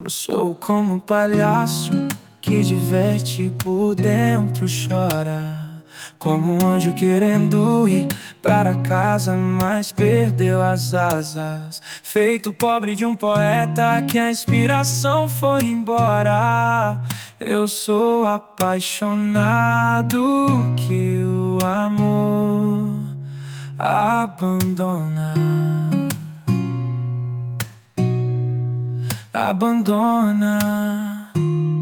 Eu sou como um palhaço que diverte e por dentro chora, como um anjo querendo ir para casa, mas perdeu as asas. Feito pobre de um poeta que a inspiração foi embora. Eu sou apaixonado que o amor abandona. Abandona.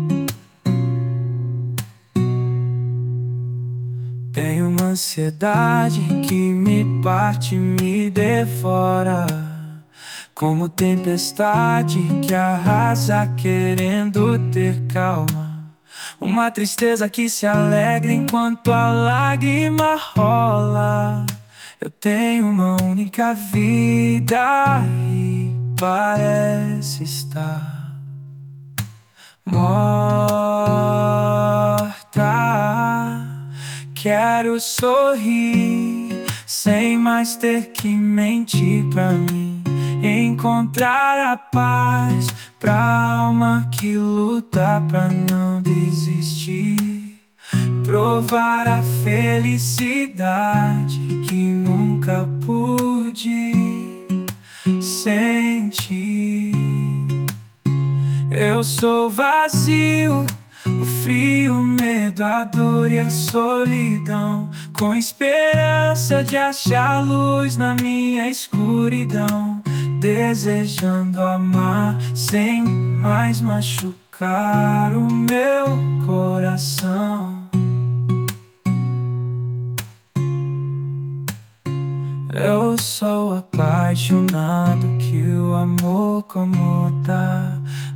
Tenho uma ansiedade que me parte, me devora, como tempestade que arrasa querendo ter calma. Uma tristeza que se alegra enquanto a lágrima rola. Eu tenho uma única vida e parece estar morta. Quero sorrir sem mais ter que mentir pra mim, encontrar a paz pra alma que luta pra não desistir, provar a felicidade que nunca pude sentir. Eu sou vazio, o frio, o medo, a dor e a solidão, com esperança de achar luz na minha escuridão, desejando amar sem mais machucar o meu coração. Eu sou apaixonado que o amor como tá